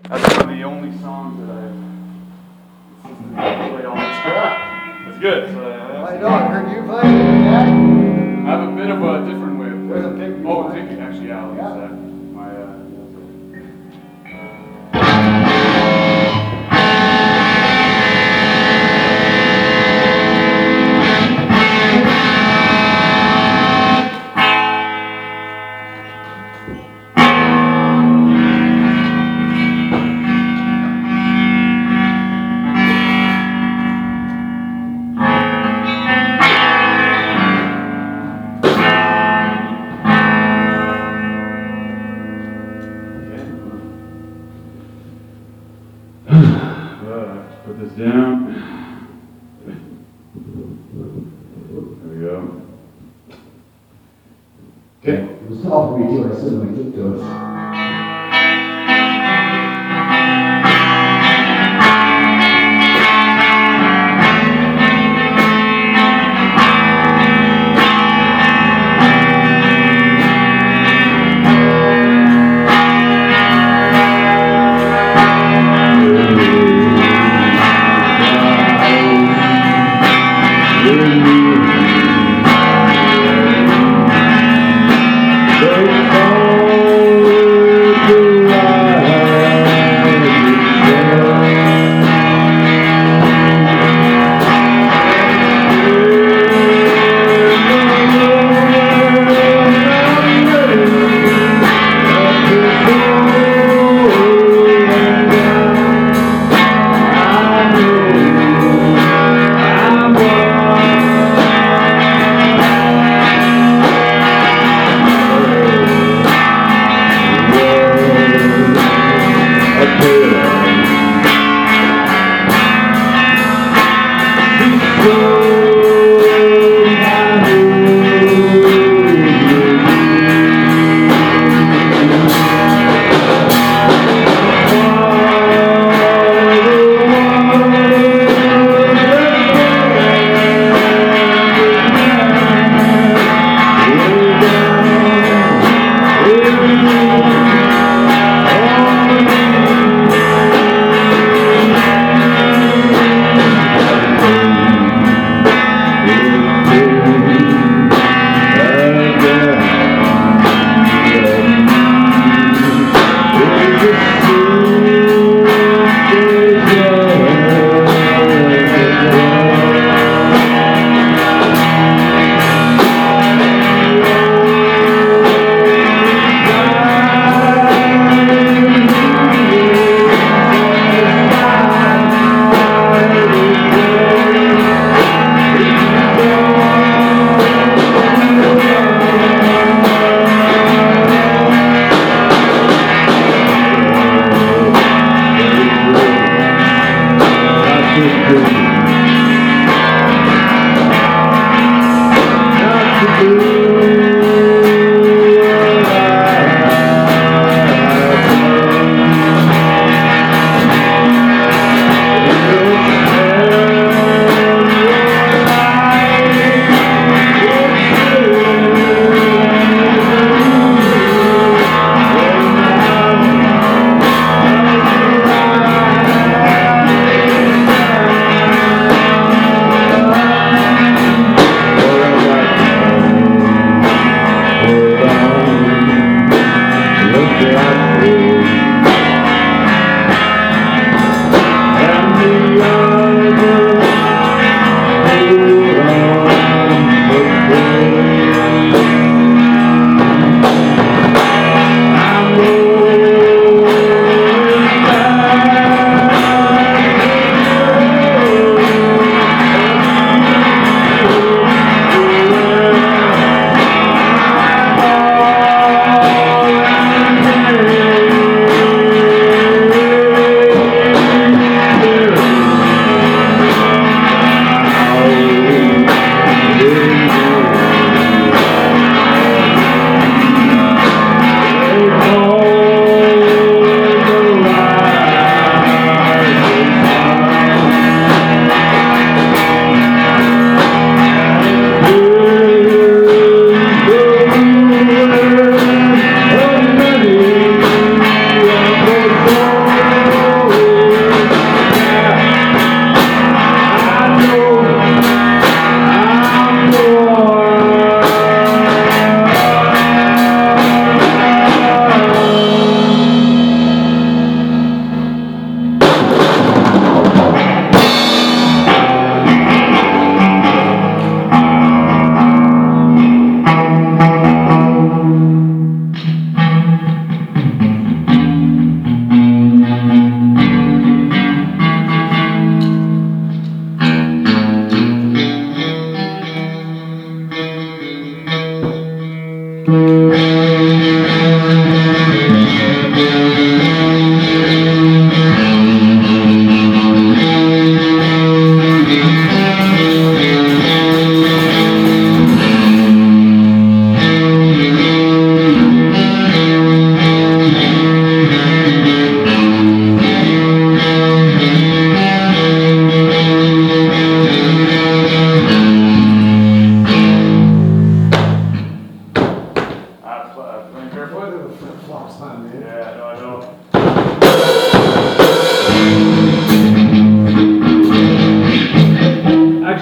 That's one of the only songs that I've played all this time. It's good. So, I know, I heard you playing it, Dad. I have a bit of a different way of There's a playing. big Oh, one. thank you. Actually, yeah, I'll use that. My, put this down. There we go. Okay. It was tough for me too, I stood on my tiptoes.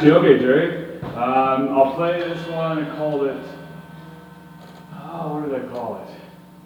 Actually, okay, Jerry. I'll play this one. I called it. Oh, what did I call it?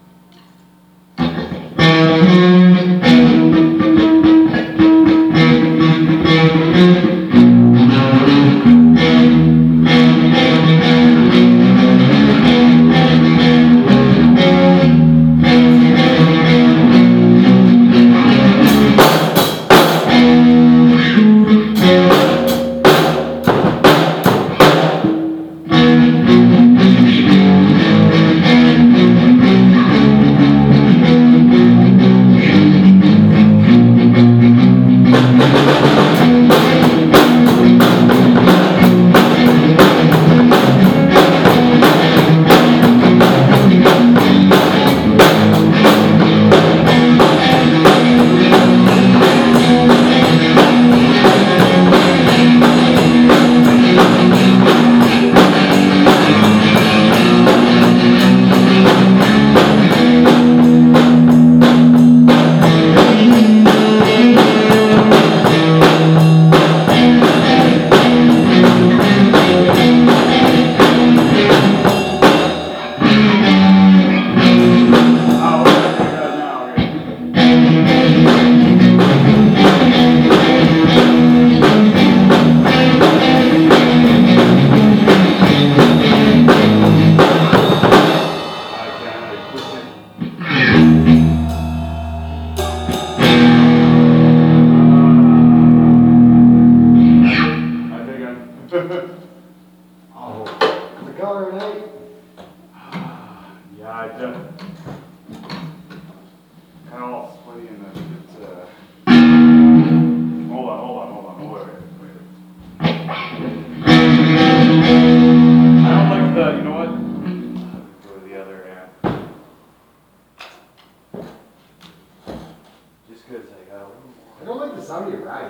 I don't like the sound of your ride.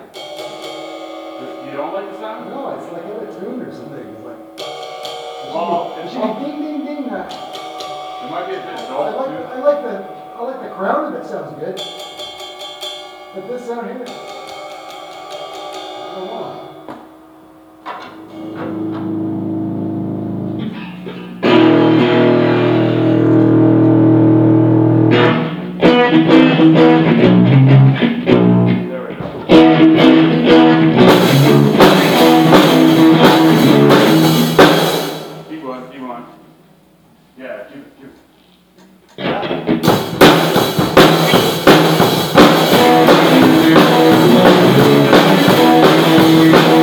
You don't like the sound? No, it's like out of tune or something. It's like. Well, it should be ding ding ding. It might be a bit dull too. I like the crown of it sounds good. But this sound here, I don't know. Yeah, keep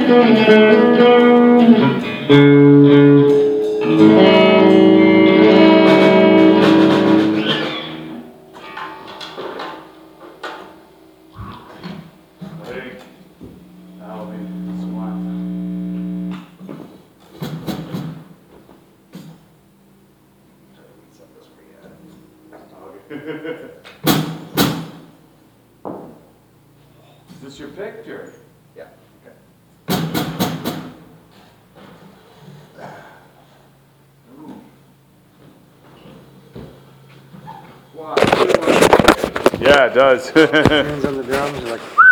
I think that'll be swine. Is this your picture? Yeah. Ooh. Wow. Yeah, it does. Hands on the drums, you're like.